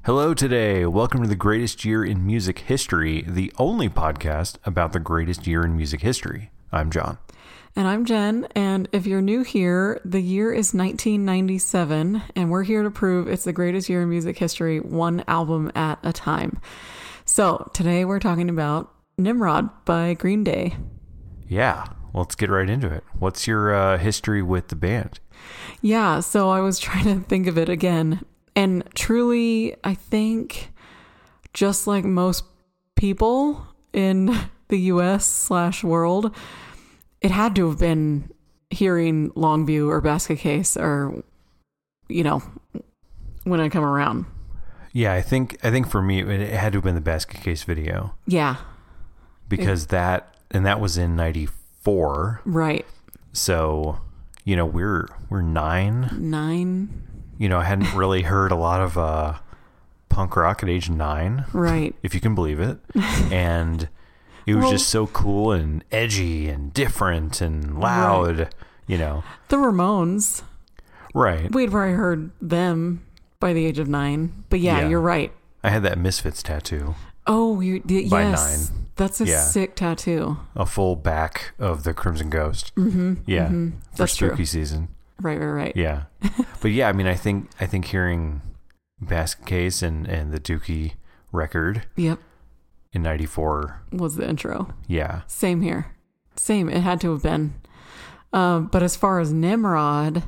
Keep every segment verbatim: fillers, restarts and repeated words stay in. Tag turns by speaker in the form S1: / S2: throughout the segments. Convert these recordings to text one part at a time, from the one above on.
S1: Hello today. Welcome to the greatest year in music history, the only podcast about the greatest year in music history. I'm John.
S2: And I'm Jen, and if you're new here, the year is nineteen ninety-seven, and we're here to prove it's the greatest year in music history, one album at a time. So today we're talking about Nimrod by Green Day.
S1: Yeah, well, let's get right into it. What's your uh, history with the band?
S2: Yeah, so I was trying to think of it again, and truly, I think just like most people in the U S slash world, it had to have been hearing Longview or Basket Case or, you know, When I Come Around.
S1: Yeah, I think I think for me, it had to have been the Basket Case video.
S2: Yeah.
S1: Because it, that, and that was in ninety-four.
S2: Right.
S1: So, you know, we're, we're nine.
S2: Nine.
S1: You know, I hadn't really heard a lot of uh, punk rock at age nine.
S2: Right.
S1: If you can believe it. And it was
S2: well,
S1: just so cool and edgy and different and loud, right. You know.
S2: The Ramones.
S1: Right.
S2: We'd probably heard them by the age of nine. But yeah, yeah. You're right.
S1: I had that Misfits tattoo.
S2: Oh, you did?
S1: By
S2: yes.
S1: nine.
S2: That's a
S1: yeah.
S2: sick tattoo.
S1: A full back of the Crimson Ghost.
S2: Mm-hmm.
S1: Yeah.
S2: Mm-hmm.
S1: For
S2: That's
S1: spooky
S2: true.
S1: season.
S2: Right, right, right.
S1: Yeah. But yeah, I mean, I think I think hearing Basket Case and, and the Dookie record.
S2: Yep.
S1: In ninety-four.
S2: Was the intro.
S1: Yeah.
S2: Same here. Same. It had to have been. Um, but as far as Nimrod,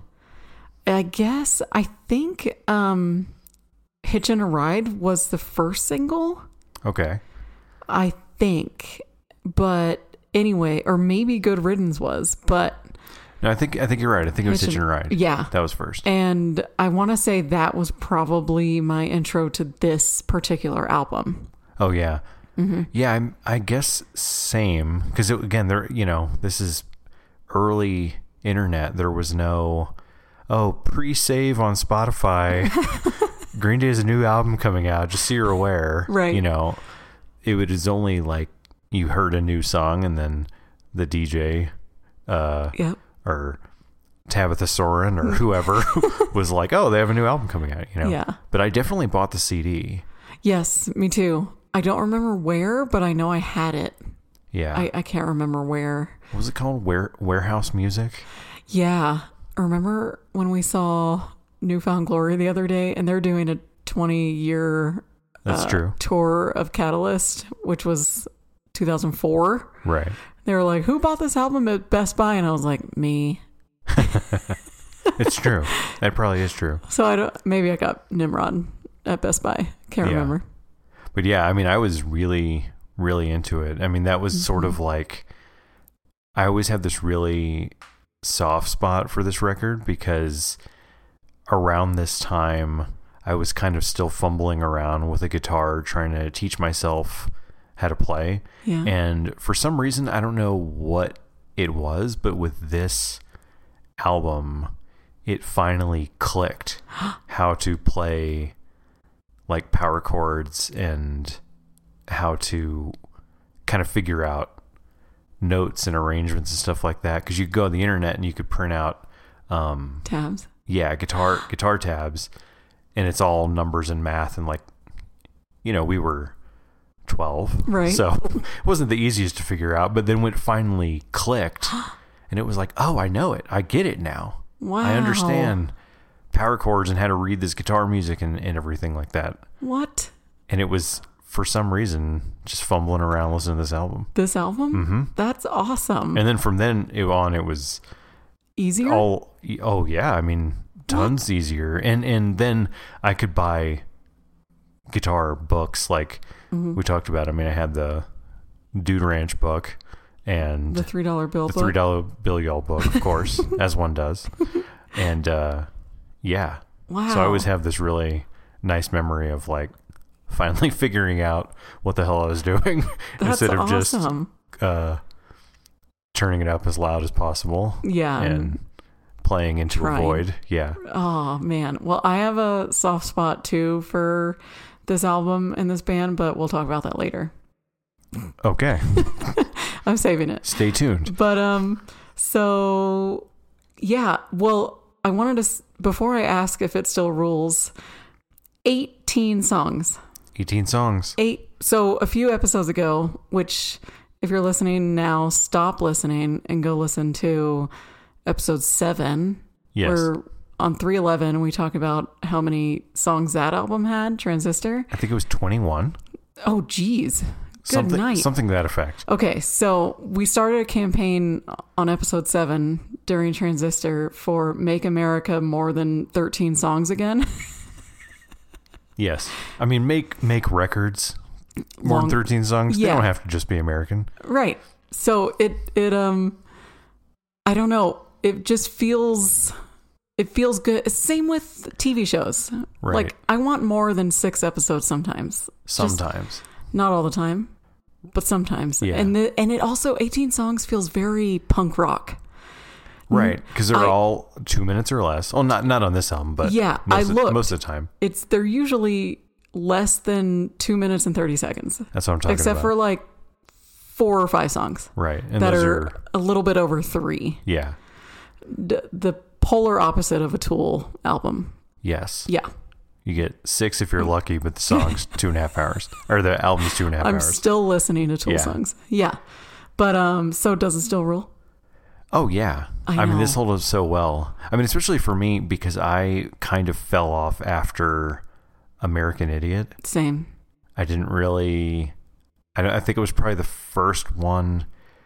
S2: I guess, I think um, Hitchin' a Ride was the first single.
S1: Okay.
S2: I think. But anyway, or maybe Good Riddance was, but...
S1: No, I think I think you're right. I think it was Hitchin' a Ride.
S2: Yeah.
S1: That was first.
S2: And I want to say that was probably my intro to this particular album.
S1: Oh, yeah.
S2: Mm-hmm.
S1: Yeah, I'm, I guess same. Because, again, there, you know, this is early internet. There was no, oh, pre-save on Spotify. Green Day has a new album coming out, just so you're aware.
S2: Right.
S1: You know, it was only like you heard a new song and then the D J... Uh,
S2: yep.
S1: Or Tabitha Soren or whoever was like, oh, they have a new album coming out, you know?
S2: Yeah.
S1: But I definitely bought the C D.
S2: Yes, me too. I don't remember where, but I know I had it.
S1: Yeah.
S2: I, I can't remember where.
S1: What was it called? Ware, Warehouse Music?
S2: Yeah. Remember when we saw Newfound Glory the other day and they're doing a twenty year
S1: That's
S2: uh,
S1: true.
S2: tour of Catalyst, which was two thousand four.
S1: Right.
S2: They were like, who bought this album at Best Buy? And I was like, me.
S1: It's true. That probably is true.
S2: So I don't, maybe I got Nimrod at Best Buy. Can't
S1: yeah.
S2: remember.
S1: But yeah, I mean, I was really, really into it. I mean, that was mm-hmm. sort of like, I always have this really soft spot for this record because around this time, I was kind of still fumbling around with a guitar, trying to teach myself how to play.
S2: Yeah.
S1: And for some reason, I don't know what it was, but with this album, it finally clicked how to play like power chords and how to kind of figure out notes and arrangements and stuff like that. Cause you could go on the internet and you could print out, um,
S2: tabs.
S1: Yeah. Guitar, guitar tabs, and it's all numbers and math. And like, you know, we were twelve,
S2: right?
S1: So it wasn't the easiest to figure out, but then when it finally clicked and it was like, oh, I know it. I get it now.
S2: Wow.
S1: I understand power chords and how to read this guitar music and, and everything like that.
S2: What?
S1: And it was, for some reason, just fumbling around listening to this album.
S2: This album?
S1: Mm-hmm.
S2: That's awesome.
S1: And then from then it on, it was
S2: easier.
S1: All, oh yeah. I mean, tons what? easier. And, and then I could buy guitar books like, mm-hmm. we talked about. I mean, I had the Dude Ranch book and
S2: the three dollar bill
S1: the
S2: book.
S1: three dollar bill y'all book, of course, as one does. And uh, yeah,
S2: wow.
S1: So I always have this really nice memory of like finally figuring out what the hell I was doing
S2: That's
S1: instead of
S2: awesome.
S1: just uh, turning it up as loud as possible.
S2: Yeah,
S1: and playing into
S2: trying.
S1: a void. Yeah.
S2: Oh man. Well, I have a soft spot too for this album and this band, but we'll talk about that later.
S1: Okay.
S2: I'm saving it.
S1: Stay tuned.
S2: But um, so yeah. Well, I wanted to before I ask if it still rules. eighteen songs.
S1: eighteen songs.
S2: Eight. So a few episodes ago, which if you're listening now, stop listening and go listen to episode seven.
S1: Yes.
S2: Where on three eleven, we talk about how many songs that album had, Transistor.
S1: I think it was twenty-one.
S2: Oh, geez. Good
S1: something,
S2: night.
S1: Something to that effect.
S2: Okay, so we started a campaign on episode seven during Transistor for Make America more than thirteen songs again.
S1: Yes. I mean, make make records more
S2: Long,
S1: than thirteen songs.
S2: Yeah.
S1: They don't have to just be American.
S2: Right. So it, it, um, I don't know. It just feels, it feels good. Same with T V shows.
S1: Right.
S2: Like, I want more than six episodes sometimes.
S1: Sometimes.
S2: Just not all the time, but sometimes.
S1: Yeah.
S2: And the, and it also, eighteen songs feels very punk rock.
S1: Right, because they're
S2: I-
S1: all two minutes or less. Oh, not not on this album, but
S2: Yeah,
S1: most,
S2: I
S1: of,
S2: looked.
S1: most of the time.
S2: It's, they're usually less than two minutes and thirty seconds.
S1: That's what I'm talking
S2: Except
S1: about.
S2: for like four or five songs
S1: right, and
S2: that
S1: those
S2: are,
S1: are,
S2: a little bit over three.
S1: yeah,
S2: D- the polar opposite of a Tool album.
S1: yes.
S2: Yeah.
S1: You get six if you're lucky, but the song's two and a half hours, or the album's two and a half
S2: I'm
S1: hours.
S2: still listening to Tool
S1: Yeah.
S2: songs. Yeah. But um so does it still rule?
S1: Oh yeah,
S2: I
S1: I, mean
S2: know.
S1: this holds up so well. I mean, especially for me because I kind of fell off after American Idiot.
S2: Same.
S1: I didn't really. I, don't- I think it was probably the first one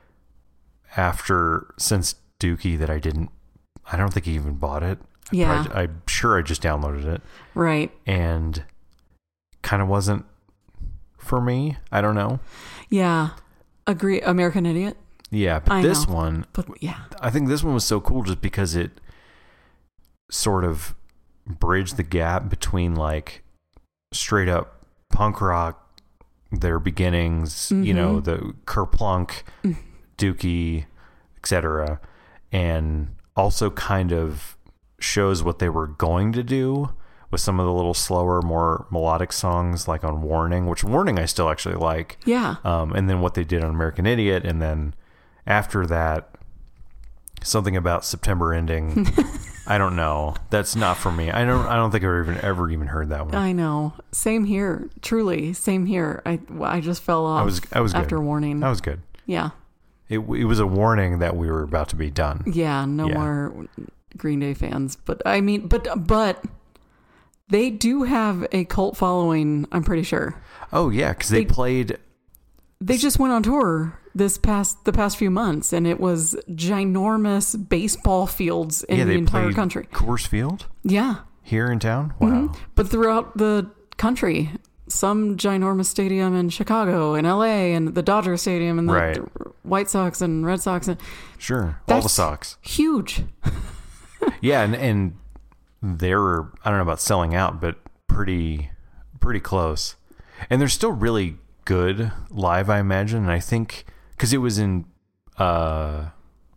S1: after since Dookie that I didn't. I don't think he even bought it. I
S2: Yeah.
S1: probably- I'm sure I just downloaded it
S2: Right.
S1: and kind of wasn't for me. I don't know.
S2: Yeah. Agree. American Idiot.
S1: Yeah, but
S2: I
S1: this
S2: know.
S1: one,
S2: But yeah.
S1: I think this one was so cool just because it sort of bridged the gap between like straight up punk rock, their beginnings, you know, the Kerplunk, Dookie, et cetera, and also kind of shows what they were going to do with some of the little slower, more melodic songs like on Warning, which Warning I still actually like.
S2: Yeah.
S1: Um, and then what they did on American Idiot, and then after that, something about September ending. I don't know. That's not for me. I don't. I don't think I've even ever even heard that one.
S2: I know. Same here. Truly. Same here. I I just fell off
S1: I was. I was good.
S2: after Warning.
S1: That was good.
S2: Yeah.
S1: It it was a warning that we were about to be done.
S2: Yeah, no
S1: Yeah.
S2: more Green Day fans. But I mean, but but they do have a cult following, I'm pretty sure.
S1: Oh yeah, because they,
S2: They-
S1: played.
S2: They just went on tour this past the past few months, and it was ginormous baseball fields in
S1: yeah,
S2: the
S1: they
S2: entire
S1: played
S2: country.
S1: Coors Field
S2: Yeah,
S1: here in town. Wow.
S2: Mhm. But throughout the country, some ginormous stadium in Chicago and L A and the Dodger Stadium and the
S1: Right.
S2: White Sox and Red Sox and
S1: Sure. All the
S2: That's-
S1: Sox.
S2: huge.
S1: Yeah, and and they're I don't know about selling out, but pretty pretty close. And they're still really good live, I imagine. And I think because it was in uh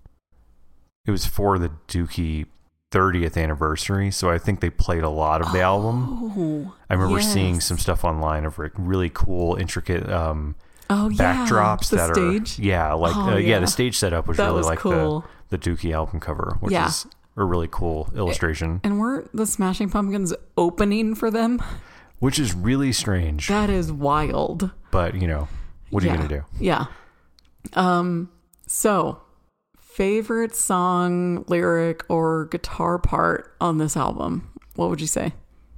S1: it was for the Dookie thirtieth anniversary, so I think they played a lot of the album.
S2: Oh,
S1: I remember
S2: yes.
S1: seeing some stuff online of like really cool, intricate um
S2: Oh yeah,
S1: backdrops
S2: the
S1: that
S2: stage.
S1: are yeah, like
S2: Oh,
S1: uh, yeah.
S2: yeah.
S1: the stage setup was
S2: That
S1: really
S2: was
S1: like
S2: cool.
S1: the the Dookie album cover, which
S2: Yeah.
S1: is a really cool illustration,
S2: And weren't the Smashing Pumpkins opening for them?
S1: which is really strange.
S2: That is wild.
S1: But you know, what are
S2: yeah.
S1: you gonna do?
S2: Yeah. Um. So, favorite song, lyric, or guitar part on this album? What would you say?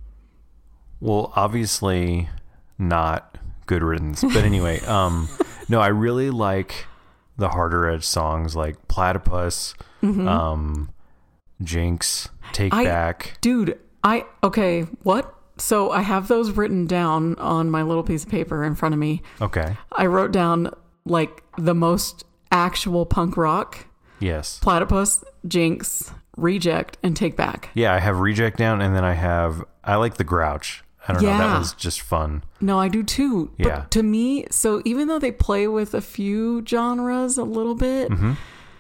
S1: Well, obviously not Good Riddance, but anyway, um, no, I really like the harder edge songs like Platypus, um, Jinx, Take
S2: I-
S1: Back.
S2: Dude, I okay. What? So I have those written down on my little piece of paper in front of me.
S1: Okay,
S2: I wrote down like the most actual punk rock:
S1: yes,
S2: Platypus, Jinx, Reject, and Take Back.
S1: yeah. I have Reject down, and then I have I like the Grouch. I don't know.
S2: Yeah.
S1: That was just fun.
S2: No, I do too.
S1: Yeah.
S2: But to me, so even though they play with a few genres a little bit,
S1: Mm-hmm.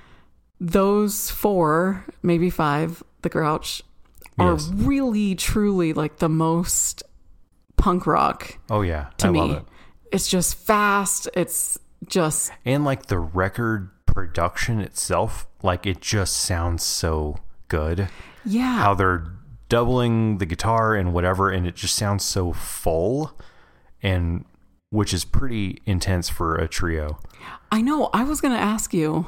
S2: those four, maybe five, the Grouch, are
S1: Yes.
S2: really, truly like the most punk rock
S1: Oh yeah,
S2: to
S1: I
S2: me.
S1: love it.
S2: It's just fast. It's just,
S1: And like the record production itself, like it just sounds so good.
S2: yeah.
S1: How they're doubling the guitar and whatever, and it just sounds so full, and which is pretty intense for a trio.
S2: I know. I was going to ask you,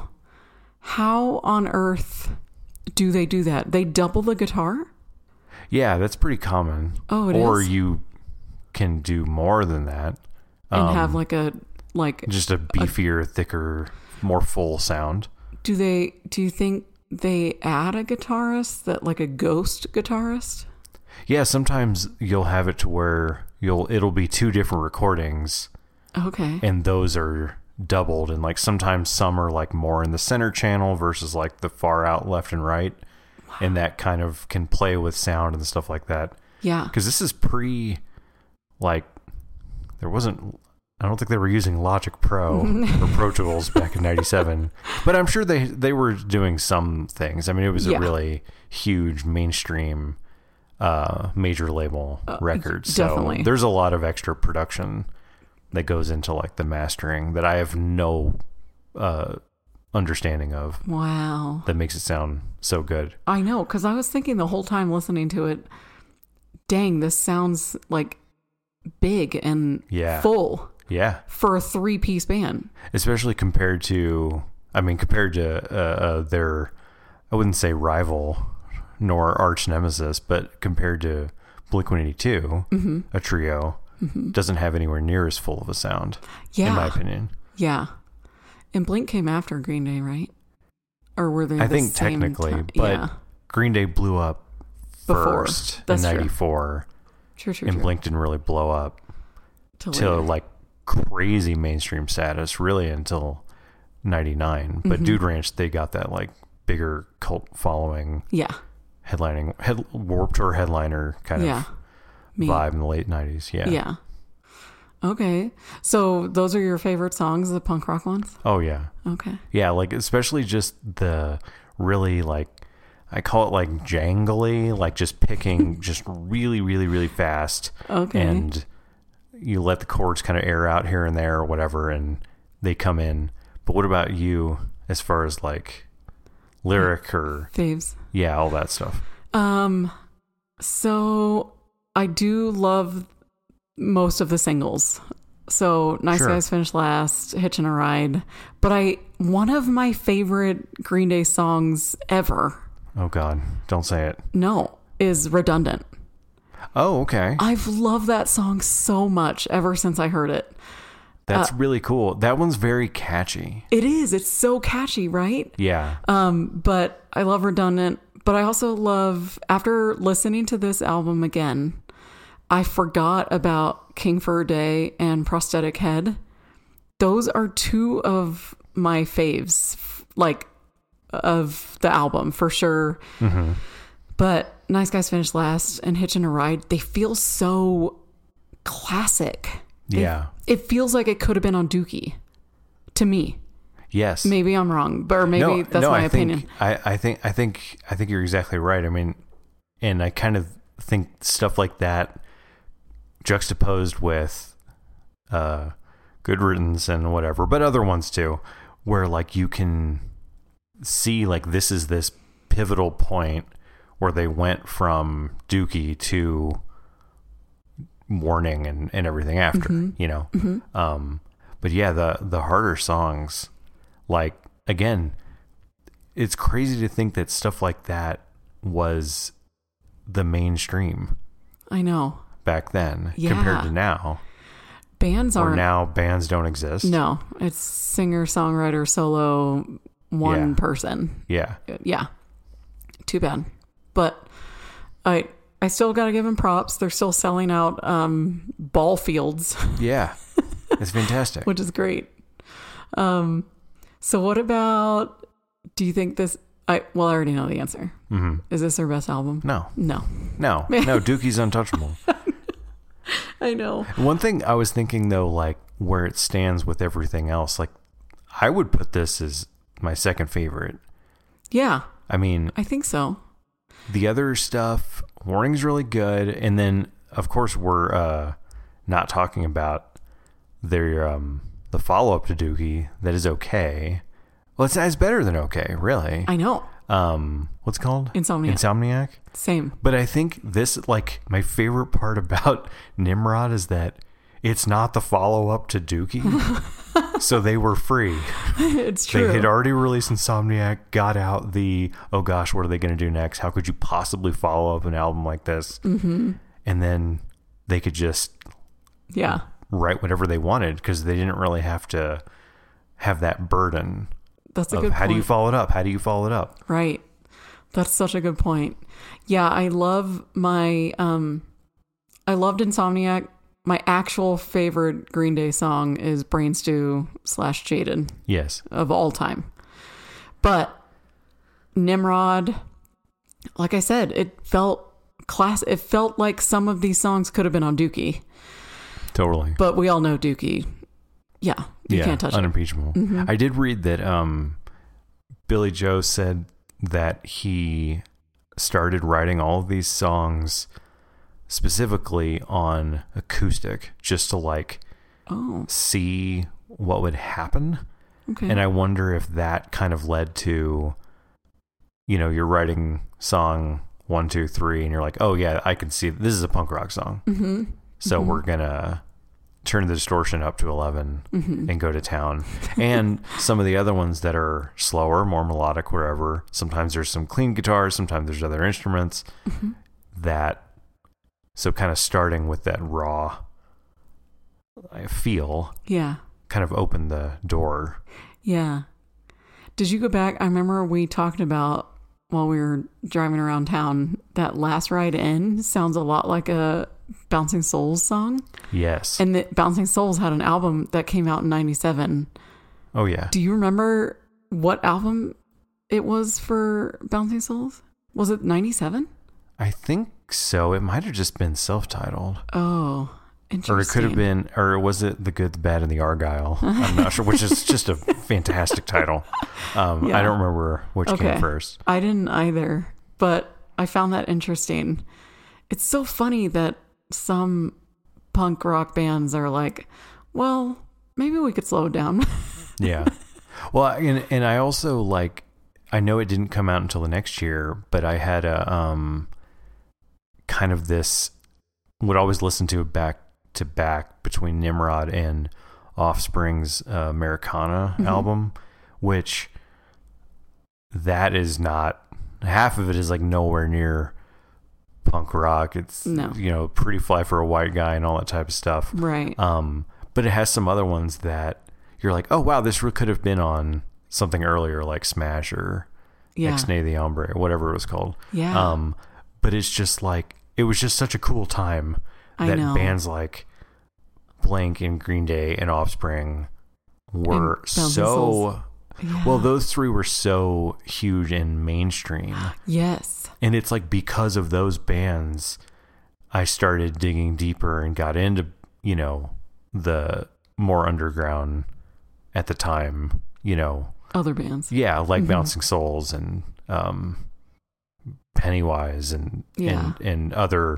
S2: how on earth do they do that? They double the guitar?
S1: Yeah, that's pretty common.
S2: Oh, it
S1: or
S2: is?
S1: Or you can do more than that.
S2: And
S1: um,
S2: have like a, like...
S1: Just a beefier, a, thicker, more full sound.
S2: Do they, do you think they add a guitarist, that like a ghost guitarist?
S1: Yeah, sometimes you'll have it to where you'll, it'll be two different recordings.
S2: Okay.
S1: And those are doubled, and like sometimes some are like more in the center channel versus like the far out left and right. Wow. And that kind of can play with sound and stuff like that.
S2: Yeah.
S1: Because this is pre, like, there wasn't, I don't think they were using Logic Pro or Pro Tools back in ninety-seven, but I'm sure they, they were doing some things. I mean, it was yeah. a really huge mainstream uh, major label uh, record. So
S2: definitely.
S1: There's a lot of extra production that goes into like the mastering that I have no uh, understanding of.
S2: Wow.
S1: That makes it sound so good.
S2: I know, because I was thinking the whole time listening to it, dang, this sounds like big and
S1: yeah.
S2: full.
S1: Yeah.
S2: For a three-piece band.
S1: Especially compared to, I mean, compared to uh, uh, their, I wouldn't say rival nor arch nemesis, but compared to Blink one eighty-two, mm-hmm. a trio, mm-hmm. doesn't have anywhere near as full of a sound, yeah. in my opinion.
S2: Yeah. And Blink came after Green Day, right? Or were they
S1: I
S2: the
S1: think
S2: same
S1: technically,
S2: time?
S1: but
S2: yeah.
S1: Green Day blew up
S2: Before.
S1: first
S2: That's
S1: in ninety-four.
S2: True, true,
S1: and
S2: true.
S1: Blink didn't really blow up
S2: till
S1: till like crazy mainstream status, really until ninety-nine. But
S2: mm-hmm.
S1: Dude Ranch, they got that like bigger cult following.
S2: Yeah.
S1: Headlining, head, Warped Tour headliner kind
S2: yeah.
S1: of
S2: Me.
S1: vibe in the late nineties. Yeah.
S2: Yeah. Okay. So those are your favorite songs, the punk rock ones?
S1: Oh, yeah.
S2: Okay.
S1: Yeah, like especially just the really like, I call it like jangly, like just picking just really, really, really fast.
S2: Okay.
S1: And you let the chords kind of air out here and there or whatever, and they come in. But what about you as far as like lyric or
S2: faves?
S1: Yeah, all that stuff.
S2: Um, so I do love most of the singles. So Nice
S1: Sure.
S2: Guys Finish Last, Hitchin' a Ride. But I, one of my favorite Green Day songs ever.
S1: Oh God, don't say it.
S2: No, is Redundant.
S1: Oh, okay.
S2: I've loved that song so much ever since I heard it.
S1: That's
S2: uh,
S1: really cool. That one's very catchy.
S2: It is. It's so catchy, right?
S1: Yeah.
S2: Um, but I love Redundant. But I also love, after listening to this album again, I forgot about King for a Day and Prosthetic Head. Those are two of my faves, like, of the album, for sure.
S1: Mm-hmm.
S2: But Nice Guys Finish Last and Hitchin' a Ride, they feel so classic. They,
S1: yeah.
S2: It feels like it could have been on Dookie, to me.
S1: Yes.
S2: Maybe I'm wrong, but or maybe
S1: no,
S2: that's
S1: no,
S2: my
S1: I
S2: opinion.
S1: Think, I, I think I think I think you're exactly right. I mean, and I kind of think stuff like that juxtaposed with uh, Good Riddance and whatever, but other ones too, where like you can see like this is this pivotal point where they went from Dookie to Warning and, and everything after, mm-hmm. you know. Mm-hmm. Um, but yeah, the the harder songs. Like, again, it's crazy to think that stuff like that was the mainstream.
S2: I know.
S1: Back then,
S2: yeah.
S1: compared to now.
S2: Bands aren't.
S1: Or now bands don't exist.
S2: No, it's singer, songwriter, solo, one
S1: yeah.
S2: person.
S1: Yeah.
S2: Yeah. Too bad. But I I still got to give them props. They're still selling out um, ball fields.
S1: Yeah. It's fantastic.
S2: Which is great. Um. So what about, do you think this, I well, I already know the answer.
S1: Mm-hmm.
S2: Is this their best album?
S1: No.
S2: No.
S1: No. No, Dookie's untouchable.
S2: I know.
S1: One thing I was thinking, though, like, where it stands with everything else, like, I would put this as my second favorite.
S2: Yeah.
S1: I mean.
S2: I think so.
S1: The other stuff, Warning's really good. And then, of course, we're uh, not talking about their... um. the follow-up to Dookie that is okay. Well, it's, it's better than okay, really.
S2: I know.
S1: um, what's it called?
S2: Insomniac.
S1: Insomniac.
S2: Same.
S1: But I think this, like, my favorite part about Nimrod is that it's not the follow-up to Dookie. So they were free.
S2: It's true.
S1: They had already released Insomniac, got out the, oh gosh, what are they going to do next? How could you possibly follow up an album like this?
S2: Mm-hmm.
S1: And then they could just
S2: yeah.
S1: write whatever they wanted because they didn't really have to have that burden.
S2: That's a
S1: of
S2: good
S1: how
S2: point.
S1: do you follow it up? How do you follow it up?
S2: Right. That's such a good point. Yeah, I love my, um, I loved Insomniac. My actual favorite Green Day song is Brain Stew slash Jaded.
S1: Yes.
S2: Of all time. But Nimrod, like I said, it felt class. It felt like some of these songs could have been on Dookie.
S1: Totally.
S2: But we all know Dookie. Yeah. You
S1: yeah,
S2: can't touch
S1: unimpeachable.
S2: it. Mm-hmm.
S1: I did read that um, Billy Joe said that he started writing all of these songs specifically on acoustic just to like
S2: oh.
S1: see what would happen.
S2: Okay.
S1: And I wonder if that kind of led to, you know, you're writing song one, two, three, and you're like, oh yeah, I can see this is a punk rock song.
S2: Mm-hmm.
S1: So
S2: mm-hmm.
S1: we're going to turn the distortion up to eleven
S2: mm-hmm.
S1: and go to town. And some of the other ones that are slower, more melodic, wherever, sometimes there's some clean guitars, sometimes there's other instruments
S2: mm-hmm.
S1: that, so kind of starting with that raw feel,
S2: yeah,
S1: kind of opened the door.
S2: Yeah. Did you go back? I remember we talked about while we were driving around town, that Last Ride In sounds a lot like a Bouncing Souls song.
S1: Yes.
S2: And the Bouncing Souls had an album that came out in ninety-seven.
S1: Oh, yeah.
S2: Do you remember what album it was for Bouncing Souls? Was it ninety-seven?
S1: I think so. It might have just been self-titled.
S2: Oh, interesting.
S1: Or it could have been, or was it The Good, the Bad, and the Argyle? I'm not sure, which is just a fantastic title. Um,
S2: yeah.
S1: I don't remember which
S2: okay.
S1: came first.
S2: I didn't either, but I found that interesting. It's so funny that some punk rock bands are like, well, maybe we could slow it down.
S1: Yeah. Well, and, and I also like, I know it didn't come out until the next year, but I had a um, kind of this, would always listen to it back to back between Nimrod and Offspring's uh, Americana
S2: mm-hmm.
S1: album, which that is not, half of it is like nowhere near punk rock. It's,
S2: no.
S1: you know, Pretty Fly for a White Guy and all that type of stuff.
S2: Right.
S1: Um, but it has some other ones that you're like, oh wow, this could have been on something earlier like Smash or
S2: yeah.
S1: Ex Nay the Hombre or whatever it was called.
S2: Yeah.
S1: Um, but it's just like, it was just such a cool time
S2: I
S1: that
S2: know.
S1: bands like Blink and Green Day and Offspring were
S2: and
S1: so,
S2: yeah.
S1: well, those three were so huge and mainstream.
S2: Yes.
S1: And it's like, because of those bands, I started digging deeper and got into, you know, the more underground at the time, you know,
S2: other bands.
S1: Yeah. Like
S2: mm-hmm.
S1: Bouncing Souls and, um, Pennywise and,
S2: yeah.
S1: and, and other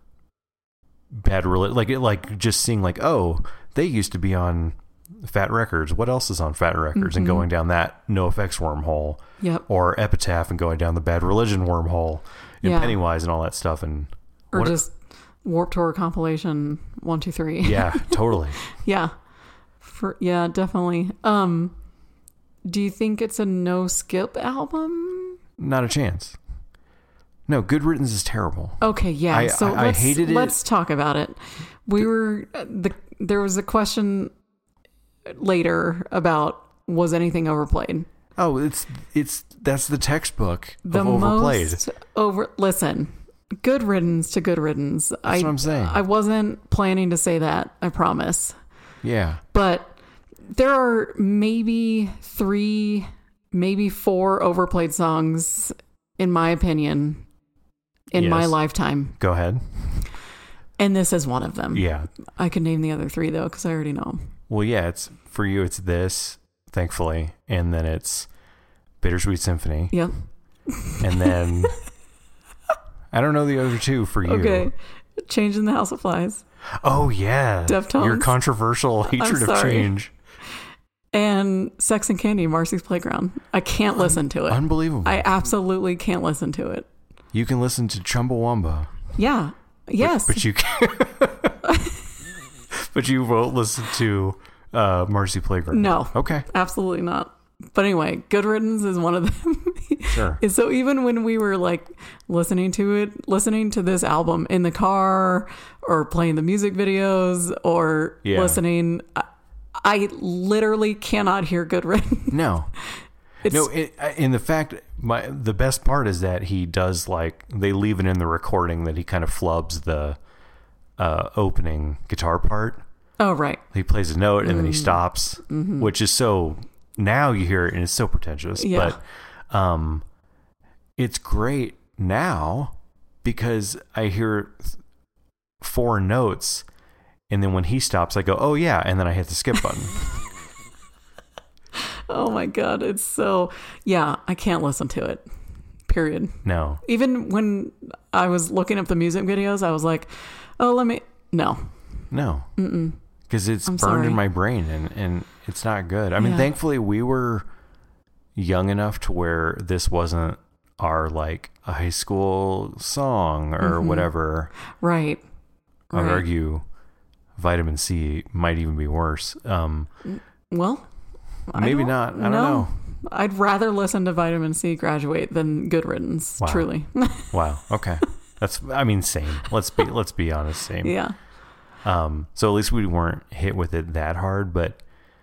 S1: bad, rela- like, it, like just seeing like, oh, they used to be on Fat Records. What else is on Fat Records?
S2: Mm-hmm.
S1: And going down that NoFX wormhole.
S2: Yep.
S1: Or Epitaph and going down the Bad Religion wormhole and
S2: yeah.
S1: Pennywise and all that stuff. And
S2: or
S1: what,
S2: just Warped Tour compilation one, two, three.
S1: Yeah, totally.
S2: yeah. For, yeah, definitely. Um, do you think it's a no skip album?
S1: Not a chance. No, Good Riddance is terrible.
S2: Okay, yeah.
S1: I,
S2: so
S1: I,
S2: let's,
S1: I hated it.
S2: Let's talk about it. We were the there was a question later about was anything overplayed.
S1: Oh, it's it's that's the textbook
S2: the
S1: of overplayed.
S2: Most over listen, Good Riddance to Good Riddance.
S1: That's
S2: I,
S1: what I'm saying.
S2: I wasn't planning to say that, I promise.
S1: Yeah.
S2: But there are maybe three, maybe four overplayed songs, in my opinion, in
S1: yes.
S2: my lifetime.
S1: Go ahead.
S2: And this is one of them.
S1: Yeah.
S2: I can name the other three, though, because I already know them.
S1: Well, yeah, it's for you, it's this, thankfully. And then it's Bittersweet Symphony.
S2: Yep.
S1: And then I don't know the other two for you.
S2: Okay. Changing the House of Flies.
S1: Oh, yeah.
S2: Deftones.
S1: Your controversial hatred of change.
S2: and Sex and Candy, Marcy's Playground. I can't listen to it.
S1: Unbelievable.
S2: I absolutely can't listen to it.
S1: You can listen to Chumbawamba.
S2: Yeah. Yes.
S1: But, but you can But you won't listen to uh, Marcy Playground.
S2: No.
S1: Okay.
S2: Absolutely not. But anyway, Good Riddance is one of them.
S1: Sure.
S2: And so even when we were like listening to it, listening to this album in the car or playing the music videos or
S1: yeah.
S2: listening, I, I literally cannot hear Good Riddance.
S1: No.
S2: It's,
S1: no, it, in the fact, my the best part is that he does like, they leave it in the recording that he kind of flubs the uh, opening guitar part.
S2: Oh, right.
S1: He plays a note and
S2: mm.
S1: then he stops, mm-hmm. which is so, now you hear it and it's so pretentious.
S2: Yeah.
S1: But um, it's great now because I hear four notes and then when he stops, I go, oh yeah. And then I hit the skip button.
S2: Oh my God. It's so, yeah, I can't listen to it. Period.
S1: No.
S2: Even when I was looking up the music videos, I was like, oh, let me, no.
S1: No.
S2: Mm-mm.
S1: Because it's
S2: I'm
S1: burned
S2: sorry.
S1: in my brain and, and it's not good. I mean,
S2: Yeah.
S1: thankfully we were young enough to where this wasn't our like a high school song or
S2: mm-hmm.
S1: whatever.
S2: Right.
S1: I would
S2: right.
S1: argue Vitamin C might even be worse. Um,
S2: well,
S1: maybe
S2: I
S1: not. I don't
S2: no.
S1: know.
S2: I'd rather listen to Vitamin C Graduate than Good Riddance.
S1: Wow.
S2: Truly.
S1: Wow. Okay. That's, I mean, same. Let's be, let's be honest. Same.
S2: Yeah.
S1: Um, so at least we weren't hit with it that hard, but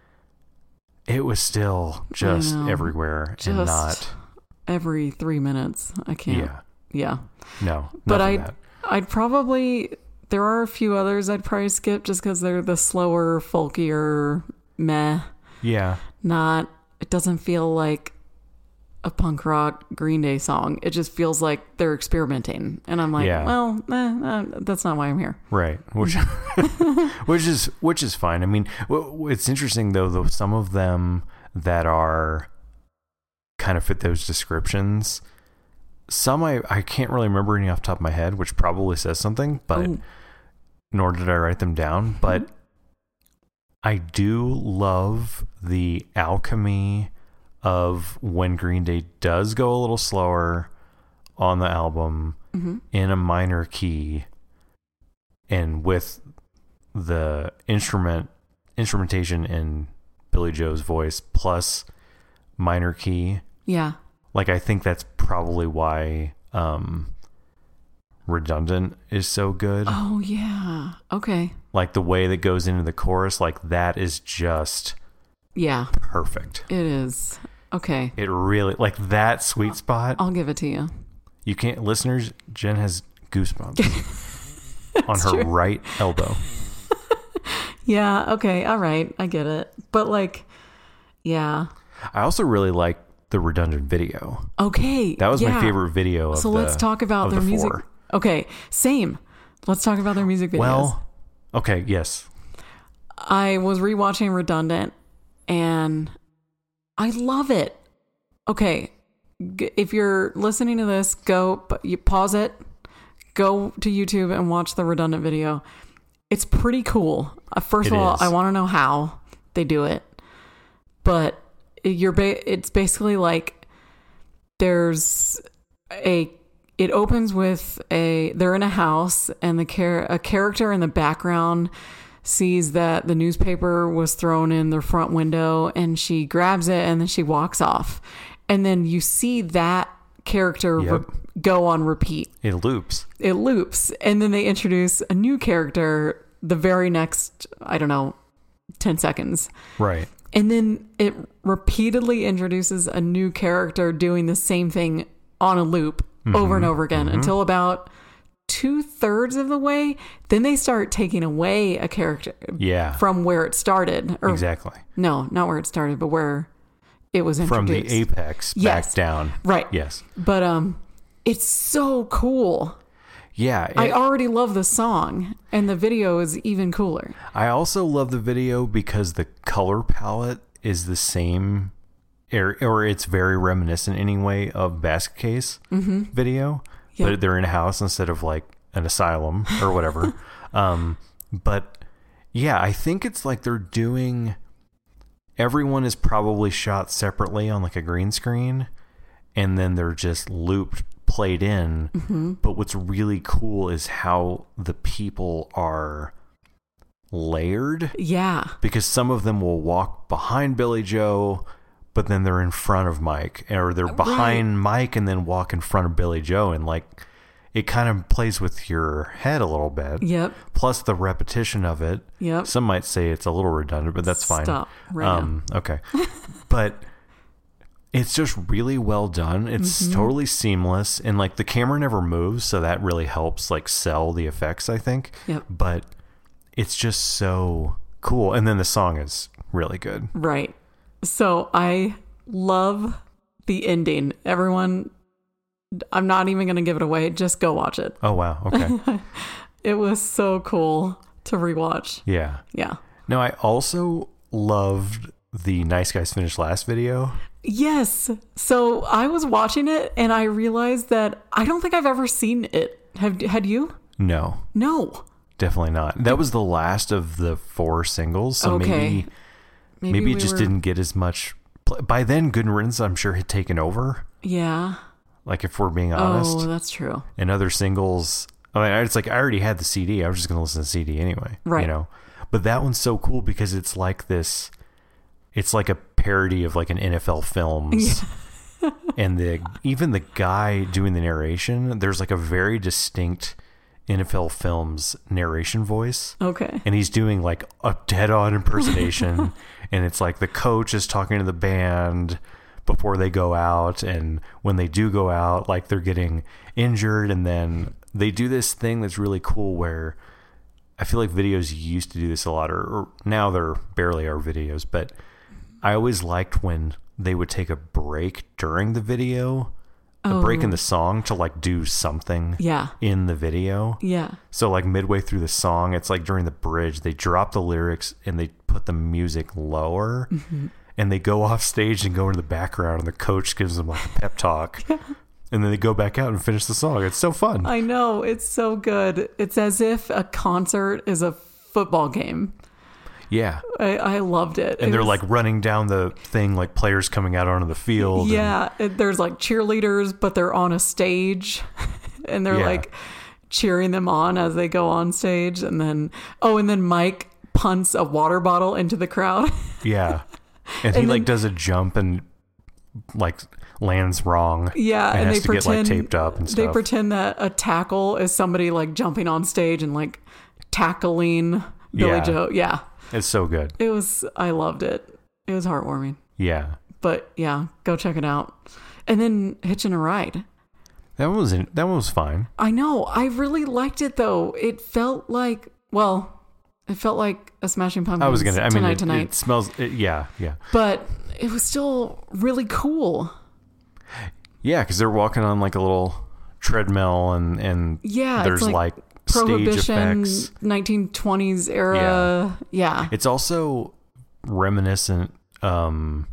S1: it was still just everywhere
S2: just
S1: and not
S2: every three minutes. I can't.
S1: Yeah.
S2: Yeah.
S1: No,
S2: but I,
S1: that.
S2: I'd probably, there are a few others I'd probably skip just because they're the slower, folkier, meh.
S1: Yeah.
S2: Not, it doesn't feel like a punk rock Green Day song. It just feels like they're experimenting. And I'm like,
S1: yeah.
S2: well, eh, eh, that's not why I'm here.
S1: Right. Which, which is, which is fine. I mean, w- it's interesting though, though, some of them that are kind of fit those descriptions. Some I, I can't really remember any off the top of my head, which probably says something, but
S2: Ooh.
S1: nor did I write them down. But I do love the alchemy of when Green Day does go a little slower on the album
S2: mm-hmm.
S1: in a minor key and with the instrument instrumentation in Billy Joe's voice plus minor key.
S2: Yeah.
S1: Like, I think that's probably why um, Redundant is so good.
S2: Oh, yeah. Okay.
S1: Like, the way that goes into the chorus, like, that is just
S2: yeah,
S1: perfect.
S2: It is. Okay.
S1: It really, like, that sweet spot.
S2: I'll give it to you.
S1: You can't, listeners, Jen has goosebumps on her
S2: true.
S1: right elbow.
S2: Yeah. Okay. All right. I get it. But, like, yeah.
S1: I also really like the Redundant video.
S2: Okay.
S1: That was
S2: yeah.
S1: my favorite video of
S2: So
S1: the,
S2: let's talk about their
S1: the
S2: music.
S1: four.
S2: Okay. Same. Let's talk about their music videos.
S1: Well, okay. Yes.
S2: I was rewatching Redundant and I love it. Okay. G- If you're listening to this, go, you pause it, go to YouTube and watch the Redundant video. It's pretty cool. Uh, First
S1: It
S2: of all,
S1: is.
S2: I want to know how they do it, but you're ba- it's basically like there's a it opens with a they're in a house and the char- a character in the background sees that the newspaper was thrown in the front window and she grabs it and then she walks off, and then you see that character
S1: Yep.
S2: re- go on repeat.
S1: It loops.
S2: It loops, and then they introduce a new character the very next, I don't know, ten seconds.
S1: Right.
S2: And then it repeatedly introduces a new character doing the same thing on a loop
S1: Mm-hmm.
S2: over and over again
S1: Mm-hmm.
S2: until about two thirds of the way. Then they start taking away a character
S1: Yeah.
S2: from where it started. Or,
S1: Exactly.
S2: No, not where it started, but where it was
S1: From
S2: introduced.
S1: the apex
S2: Yes.
S1: back down.
S2: Right.
S1: Yes.
S2: But um, it's so cool.
S1: Yeah. It,
S2: I already love the song, and the video is even cooler.
S1: I also love the video because the color palette is the same, or, or it's very reminiscent anyway of Basket Case
S2: Mm-hmm.
S1: video,
S2: Yep.
S1: but they're in a house instead of like an asylum or whatever. um, but yeah, I think it's like they're doing everyone is probably shot separately on like a green screen, and then they're just looped, played in.
S2: Mm-hmm.
S1: But what's really cool is how the people are layered.
S2: Yeah.
S1: Because some of them will walk behind Billy Joe, but then they're in front of Mike, or they're behind right. Mike and then walk in front of Billy Joe, and like it kind of plays with your head a little bit.
S2: Yep.
S1: Plus the repetition of it.
S2: Yep.
S1: Some might say it's a little redundant, but that's fine.
S2: Stop. Right
S1: um,
S2: now.
S1: Okay. But it's just really well done. It's
S2: mm-hmm.
S1: totally seamless, and like the camera never moves, so that really helps like sell the effects, I think.
S2: Yep.
S1: But it's just so cool, and then the song is really good.
S2: Right. So I love the ending. Everyone, I'm not even going to give it away. Just go watch it.
S1: Oh, wow. Okay.
S2: It was so cool to rewatch.
S1: Yeah.
S2: Yeah.
S1: No, I also loved the Nice Guys Finish Last video.
S2: Yes. So I was watching it and I realized that I don't think I've ever seen it. Have had you?
S1: No.
S2: No.
S1: Definitely not. That was the last of the four singles, so
S2: okay.
S1: maybe maybe, maybe it just were... didn't get as much play. By then, Good Riddance, I'm sure, had taken over.
S2: Yeah.
S1: Like, if we're being honest.
S2: Oh, that's true.
S1: And other singles, I mean, it's like I already had the C D. I was just going to listen to the C D anyway.
S2: Right.
S1: You know? But that one's so cool because it's like this, it's like a parody of like an N F L Films. Yeah. And the even the guy doing the narration, there's like a very distinct N F L Films narration voice.
S2: Okay.
S1: And he's doing like a dead-on impersonation. And it's like the coach is talking to the band before they go out, and when they do go out, like they're getting injured, and then they do this thing that's really cool where I feel like videos used to do this a lot, or, or now they're barely our videos, but I always liked when they would take a break during the video, a
S2: oh.
S1: break in the song to like do something
S2: yeah.
S1: in the video.
S2: Yeah.
S1: So like midway through the song, it's like during the bridge, they drop the lyrics and they put the music lower.
S2: Mm-hmm.
S1: And they go off stage and go into the background, and the coach gives them like a pep talk. Yeah. And then they go back out and finish the song. It's so fun.
S2: I know. It's so good. It's as if a concert is a football game.
S1: Yeah.
S2: I, I loved it.
S1: And
S2: it
S1: they're
S2: was,
S1: like running down the thing, like players coming out onto the field.
S2: Yeah. And, there's like cheerleaders, but they're on a stage and they're yeah. like cheering them on as they go on stage. And then, oh, and then Mike punts a water bottle into the crowd.
S1: Yeah. And, and he then, like does a jump and like lands wrong.
S2: Yeah,
S1: and,
S2: and
S1: has
S2: they
S1: to
S2: pretend
S1: get like taped up and stuff.
S2: They pretend that a tackle is somebody like jumping on stage and like tackling Billy
S1: yeah.
S2: Joe. Yeah,
S1: it's so good.
S2: It was. I loved it. It was heartwarming.
S1: Yeah,
S2: but yeah, go check it out. And then Hitching a Ride.
S1: That one was in, that one was fine.
S2: I know. I really liked it though. It felt like well. It felt like a Smashing Pumpkins.
S1: I was gonna. I mean,
S2: tonight,
S1: it,
S2: tonight.
S1: it smells. It, yeah, yeah.
S2: But it was still really cool.
S1: Yeah, because they're walking on like a little treadmill, and and
S2: yeah,
S1: there's
S2: it's like,
S1: like
S2: Prohibition,
S1: stage effects,
S2: nineteen twenties era. Yeah. yeah,
S1: it's also reminiscent. Um,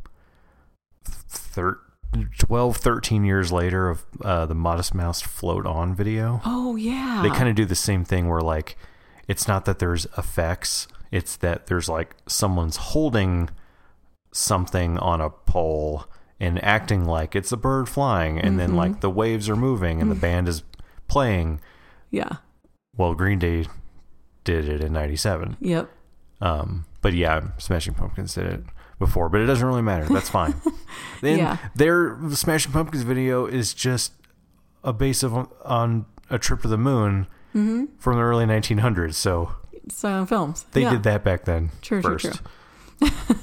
S1: thir- twelve, thirteen years later of uh, the Modest Mouse Float On video.
S2: Oh yeah,
S1: they kind of do the same thing where like. It's not that there's effects. It's that there's like someone's holding something on a pole and acting like it's a bird flying. And mm-hmm. then like the waves are moving and mm-hmm. the band is playing.
S2: Yeah.
S1: Well, Green Day did it in ninety-seven.
S2: Yep.
S1: Um, but yeah, Smashing Pumpkins did it before, but it doesn't really matter. That's fine. Then
S2: yeah.
S1: their Smashing Pumpkins video is just a base of on a trip to the moon.
S2: Mm-hmm.
S1: From the early nineteen hundreds, so
S2: silent films.
S1: They
S2: yeah.
S1: did that back then.
S2: True,
S1: first.
S2: true, true.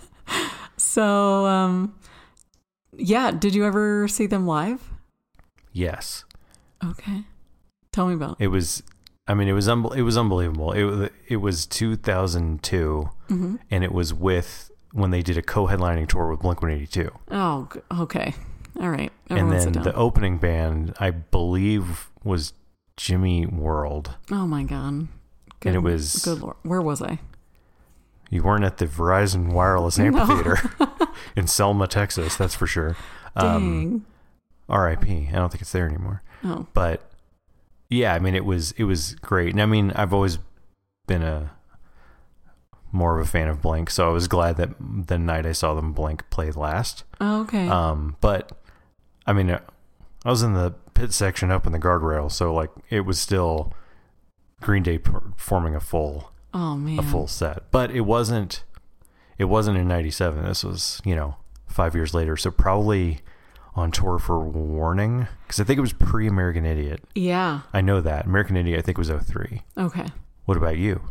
S2: So, um, yeah. Did you ever see them live?
S1: Yes.
S2: Okay. Tell me about
S1: it. Was I mean, it was un- it was unbelievable. It it was two thousand two,
S2: mm-hmm.
S1: and it was with when they did a co-headlining tour with Blink one eighty-two.
S2: Oh, okay. All right. Everyone
S1: and then the opening band, I believe, was Jimmy World.
S2: Oh my god. Good,
S1: and it was
S2: good lord. Where was I?
S1: You weren't at the Verizon Wireless Amphitheater no. in Selma, Texas, that's for sure.
S2: Dang.
S1: Um, R I P I don't think it's there anymore.
S2: Oh.
S1: But yeah, I mean it was it was great. And I mean I've always been a more of a fan of Blink, so I was glad that the night I saw them, Blink played last.
S2: Oh, okay.
S1: Um, but I mean, I was in the pit section up in the guardrail, so like it was still Green Day performing a full,
S2: oh man,
S1: a full set. But it wasn't, it wasn't in ninety-seven. This was, you know, five years later. So probably on tour for Warning, because I think it was pre-American Idiot.
S2: Yeah,
S1: I know that American Idiot I think was oh three.
S2: Okay.
S1: What about you?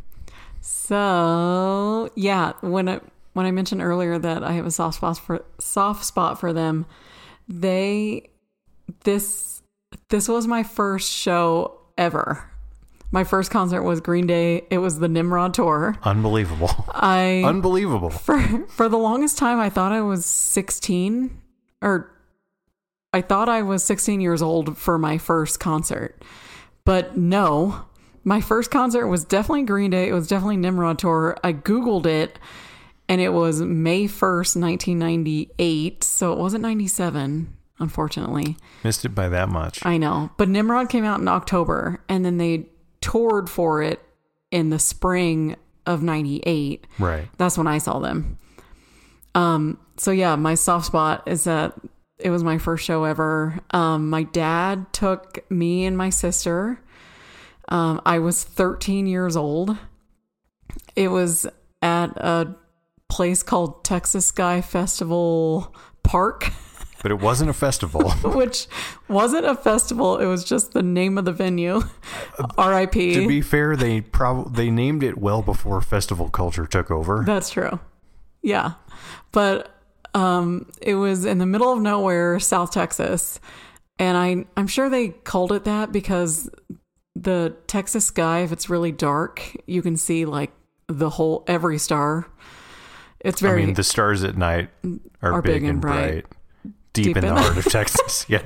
S2: So yeah, when I when I mentioned earlier that I have a soft spot for soft spot for them, they this this was my first show ever. My first concert was Green Day. It was the Nimrod tour.
S1: Unbelievable.
S2: I
S1: Unbelievable.
S2: For for the longest time I thought I was sixteen, or I thought I was sixteen years old for my first concert. But no. My first concert was definitely Green Day. It was definitely Nimrod tour. I Googled it, and it was May first, nineteen ninety-eight. So it wasn't ninety-seven, unfortunately.
S1: Missed it by that much.
S2: I know. But Nimrod came out in October, and then they toured for it in the spring of ninety-eight.
S1: Right.
S2: That's when I saw them. Um. So yeah, my soft spot is that it was my first show ever. Um. My dad took me and my sister. Um, I was thirteen years old. It was at a place called Texas Sky Festival Park.
S1: But it wasn't a festival.
S2: Which wasn't a festival. It was just the name of the venue. R I P
S1: To be fair, they prob- they named it well before festival culture took over.
S2: That's true. Yeah. But um, it was in the middle of nowhere, South Texas. And I, I'm sure they called it that because the Texas sky, if it's really dark, you can see like the whole, every star. It's very,
S1: I mean, the stars at night are,
S2: are
S1: big,
S2: big and
S1: and bright,
S2: bright.
S1: deep,
S2: Deep
S1: in,
S2: in
S1: the
S2: the-
S1: heart of Texas. Yeah.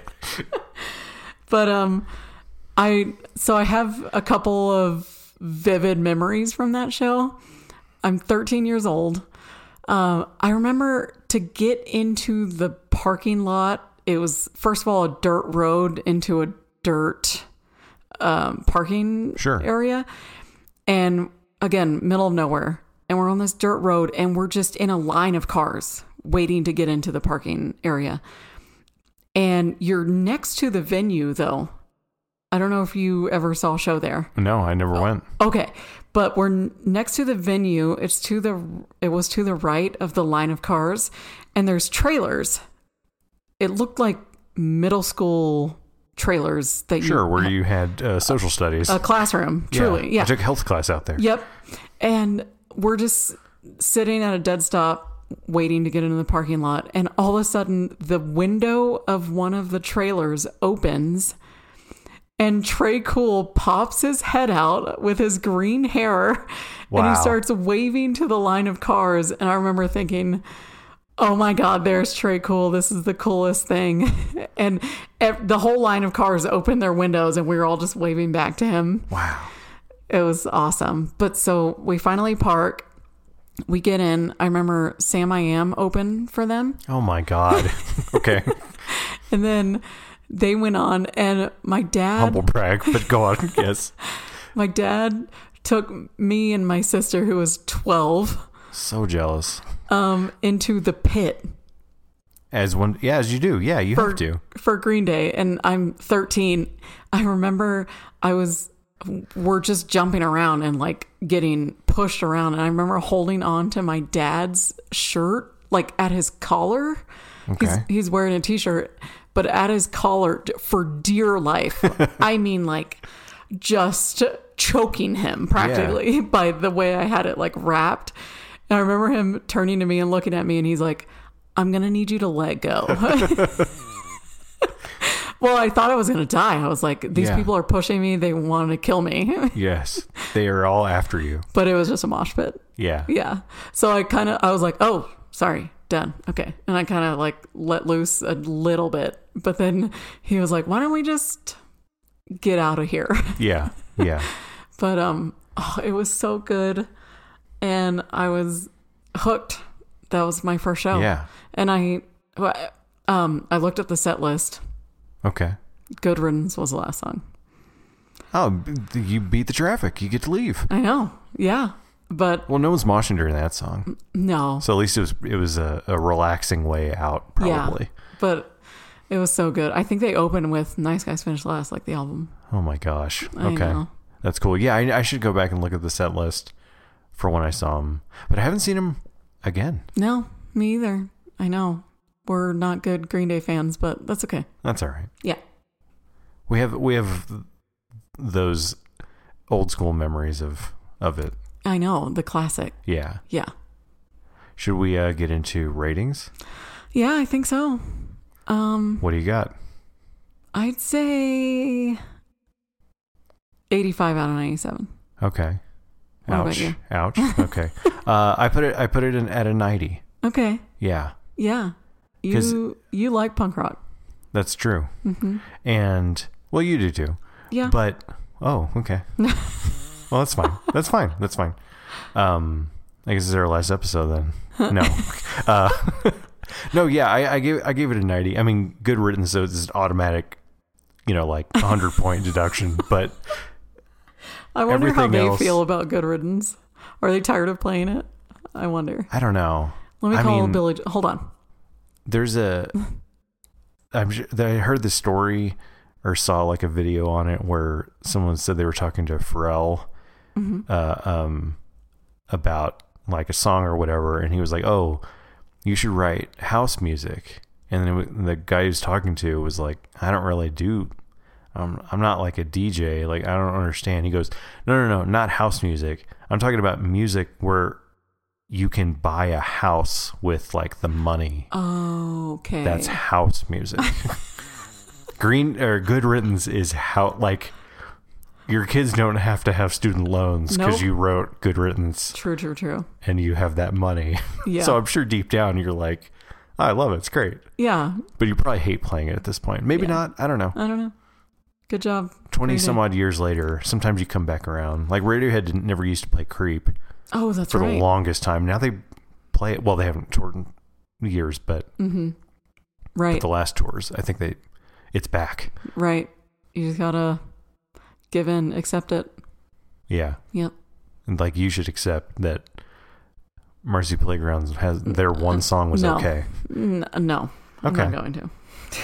S2: but, um, I, so I have a couple of vivid memories from that show. I'm thirteen years old. Um, I remember to get into the parking lot, it was first of all a dirt road into a dirt um, parking
S1: Sure.
S2: area. And again, middle of nowhere. And we're on this dirt road and we're just in a line of cars waiting to get into the parking area. And you're next to the venue though. I don't know if you ever saw a show there.
S1: No, I never went.
S2: Okay. But we're n- next to the venue. It's to the, it was to the right of the line of cars and there's trailers. It looked like middle school trailers that you
S1: Sure, where you had uh, social studies.
S2: a classroom, truly. Yeah.
S1: I took health class out there.
S2: Yep. And we're just sitting at a dead stop waiting to get into the parking lot. And all of a sudden, the window of one of the trailers opens and Trey Cool pops his head out with his green hair
S1: Wow.
S2: and he starts waving to the line of cars. And I remember thinking, oh my God, there's Trey Cool. This is the coolest thing. And ev- the whole line of cars opened their windows and we were all just waving back to him.
S1: Wow.
S2: It was awesome. But so we finally park. We get in. I remember Sam I Am open for them.
S1: Oh my God. Okay.
S2: And then they went on and my dad,
S1: Humble brag, but go on. Yes.
S2: my dad took me and my sister, who was twelve,
S1: So jealous.
S2: um, into the pit.
S1: As one, yeah, as you do. Yeah, you
S2: for,
S1: have to.
S2: for Green Day, and I'm thirteen. I remember I was, we're just jumping around and like getting pushed around, and I remember holding on to my dad's shirt, like at his collar.
S1: Okay.
S2: He's, he's wearing a t-shirt, but at his collar for dear life. I mean, like just choking him practically by the way I had it like wrapped. And I remember him turning to me and looking at me, and he's like, I'm going to need you to let go. Well, I thought I was going to die. I was like, these
S1: Yeah.
S2: people are pushing me. They want to kill me.
S1: Yes. They are all after you.
S2: But it was just a mosh pit.
S1: Yeah.
S2: Yeah. So I kind of, I was like, oh, sorry, done. Okay. And I kind of like let loose a little bit. But then he was like, why don't we just get out of here?
S1: Yeah. Yeah.
S2: But um, oh, it was so good. And I was hooked. That was my first show.
S1: Yeah.
S2: And I, um, I looked at the set list.
S1: Okay.
S2: Good Riddance was the last song.
S1: Oh, b- you beat the traffic. You get to leave.
S2: I know. Yeah. But
S1: Well, no one's moshing during that song.
S2: no.
S1: So at least it was it was a, a relaxing way out, probably.
S2: Yeah, but it was so good. I think they open with Nice Guys Finish Last, like the album.
S1: Oh my gosh.
S2: I
S1: Okay.
S2: know.
S1: That's cool. Yeah, I, I should go back and look at the set list for when I saw him. But I haven't seen him again.
S2: No, me either. I know. We're not good Green Day fans, but that's okay.
S1: That's all right.
S2: Yeah.
S1: We have we have those old school memories of, of it.
S2: I know. The classic.
S1: Yeah.
S2: Yeah.
S1: Should we uh, get into ratings?
S2: Yeah, I think so. Um,
S1: What do you got?
S2: I'd say eighty-five out of ninety-seven.
S1: Okay.
S2: What about
S1: Ouch.
S2: you?
S1: Ouch. Okay. uh, I put it I put it in at a ninety.
S2: Okay.
S1: Yeah.
S2: Yeah.
S1: 'Cause-
S2: You you like punk rock.
S1: That's true.
S2: Mm-hmm.
S1: And well, you do too.
S2: Yeah.
S1: But oh, okay. Well, that's fine. That's fine. That's fine. Um, I guess it's our last episode then. No. uh, no. Yeah, I, I gave I gave it a ninety. I mean, Good Riddance, so it's an automatic, you know, like a hundred point deduction. But
S2: I wonder how
S1: everything
S2: they
S1: else-
S2: feel about Good Riddance. Are they tired of playing it? I wonder.
S1: I don't know.
S2: Let me
S1: I
S2: call
S1: mean,
S2: Billy. Hold on.
S1: There's a. I'm sure, I heard the story or saw like a video on it where someone said they were talking to Pharrell
S2: Mm-hmm.
S1: uh, um, about like a song or whatever, and he was like, "Oh, you should write house music." And then it, wa- the guy he was talking to was like, "I don't really do. Um, I'm not like a D J. Like I don't understand." He goes, "No, no, no, not house music. I'm talking about music where you can buy a house with like the money.
S2: Okay.
S1: That's house music." Green or Good Riddance is how like your kids don't have to have student loans because
S2: Nope.
S1: you wrote Good Riddance
S2: True, true, true.
S1: and you have that money.
S2: Yeah.
S1: So I'm sure deep down you're like, oh, I love it. It's great.
S2: Yeah.
S1: But you probably hate playing it at this point. Maybe
S2: Yeah.
S1: not. I don't know.
S2: I don't know. Good job.
S1: twenty
S2: Green
S1: some
S2: Day.
S1: odd years later, sometimes you come back around. Like Radiohead didn't, never used to play Creep
S2: Oh, that's
S1: for
S2: right.
S1: the longest time. Now they play it. Well, they haven't toured in years, but
S2: Mm-hmm. Right.
S1: the last tours, I think they, it's back.
S2: Right. You just gotta give in, accept it.
S1: Yeah.
S2: Yep.
S1: And like you should accept that Marcy Playgrounds has their one song was
S2: No.
S1: okay.
S2: N- no. I'm
S1: Okay.
S2: not going to.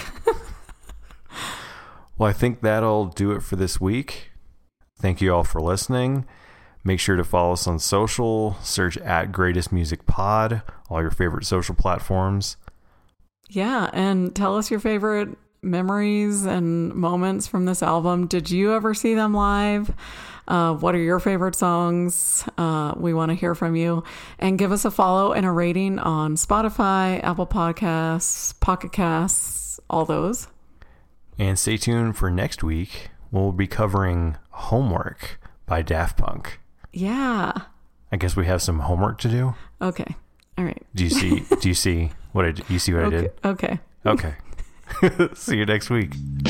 S1: Well, I think that'll do it for this week. Thank you all for listening. Make sure to follow us on social. Search at Greatest Music Pod, all your favorite social platforms.
S2: Yeah. And tell us your favorite memories and moments from this album. Did you ever see them live? Uh, what are your favorite songs? Uh, we want to hear from you. And give us a follow and a rating on Spotify, Apple Podcasts, Pocket Casts, all those.
S1: And stay tuned for next week. We'll be covering Homework by Daft Punk.
S2: Yeah.
S1: I guess we have some homework to do.
S2: Okay. All right.
S1: Do you see? do you see what I? You see what
S2: Okay.
S1: I did?
S2: Okay.
S1: Okay. See you next week.